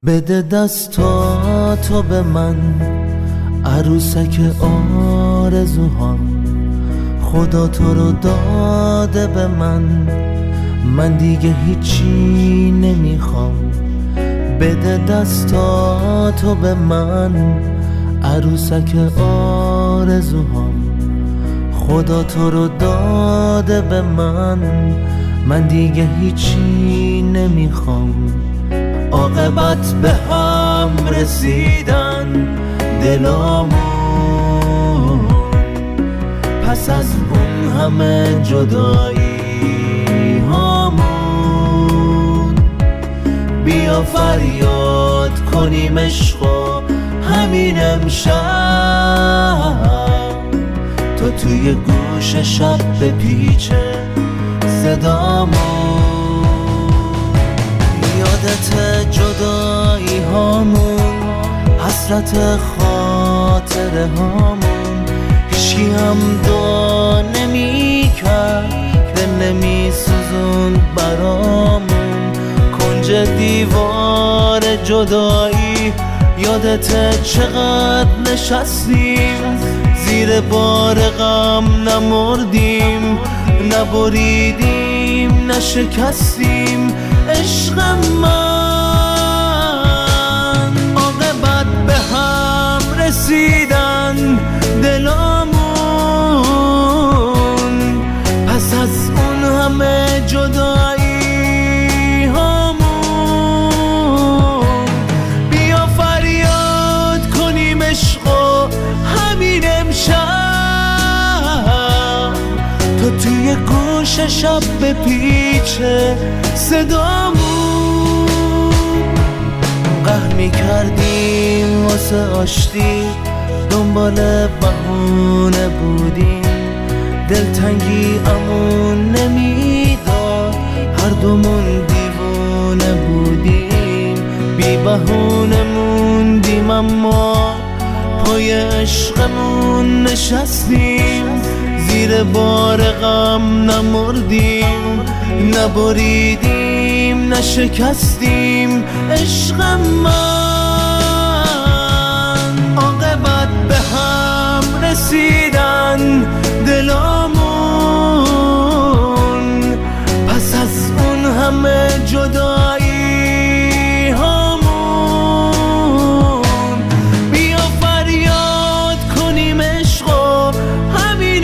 بده دستاتو به من، عروسک آرزوهام. خدا تو رو داده به من دیگه هیچی نمیخوام. بده دستاتو به من، عروسک آرزوهام. خدا تو رو داده به من دیگه هیچی نمیخوام. عاقبت به هم رسیدن دلامون، پس از اون همه جدایی هامون. بیا فریاد کنیم عشقو همین امشب، تو توی گوش شب بپیچه صدامون. یادت جدایی هامون، حسرت خاطره هامون. هیچکی هم دعا نمی کرد که نمی سوزون برامون. کنج دیوار جدایی یادت چقدر نشستیم، زیر بار غم نمردیم، نبریدیم نشکستیم عشق من. عاقبت به هم رسیدن دلامون، پس از اون همه جدایی هامون. بیا فریاد کنیم عشقو همین امشب، تو توی گوش شب بپیچه صدامون. قهر میکردیم واسه آشتی، دنبال بهونه بودیم. دلتنگی امون نمیداد، هر دومون دیوونه بودیم. بی بهونه موندیم اما پای عشقمون نشستیم. زیر بار غم نمردیم، نبریدیم نشکستیم عشق من. عاقبت به هم رسیدن دلامون، پس از اون همه جدایی هامون. بیا فریاد کنیم عشقو همین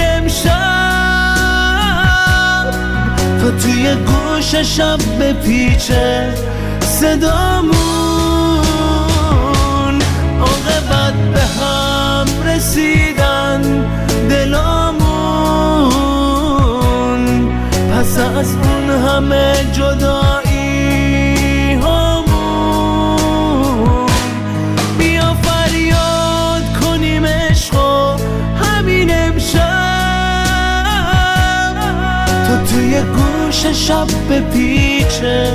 امشب، تو توی گوش شب بپیچه صدامون. عاقبت به هم رسیدن دلامون، پس از اون همه جدایی هامون. بیا فریاد کنیم عشقو همین امشب، تو توی گوش شب بپیچه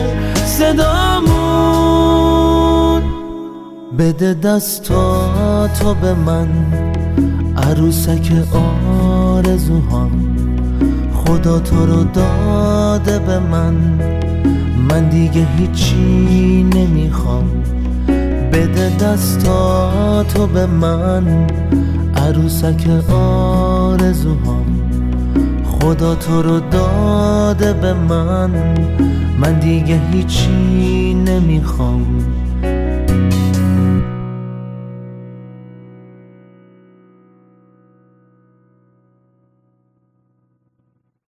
صدامون. بده دستاتو به من، عروسک آرزوهام. خدا تو رو داده به من دیگه هیچی نمیخوام. بده دستاتو به من، عروسک آرزوهام. خدا تو رو داده به من دیگه هیچی نمیخوام.